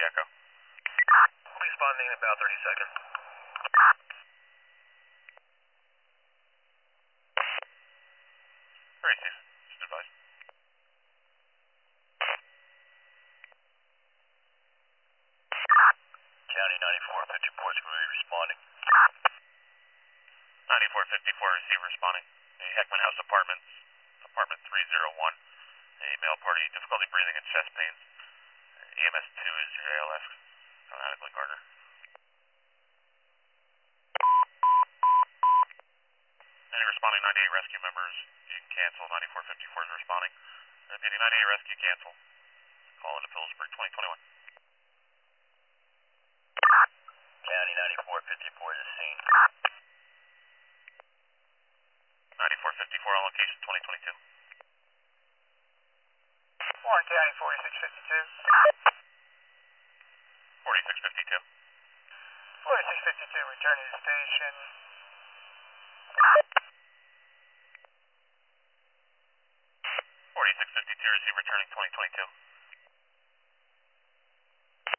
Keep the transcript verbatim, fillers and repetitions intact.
Echo. Responding in about thirty seconds. Very safe. Just advised. County ninety-four fifty-four is going to be responding. ninety-four fifty-four receiver responding. A Heckman House Apartments, apartment three oh one. A male party, difficulty breathing and chest pains. E M S two is your A L S. Phonetically Gardner. Any responding ninety-eight rescue members, you can cancel. ninety-four fifty-four is responding. Repeating ninety-eight rescue, cancel. Call into Phillipsburg twenty twenty-one. County ninety-four fifty-four is the scene. ninety-four fifty-four on location twenty twenty-two. Warren County forty-six fifty-two. forty-six fifty-two. forty-six fifty-two returning to station. forty-six fifty-two receive returning twenty twenty-two.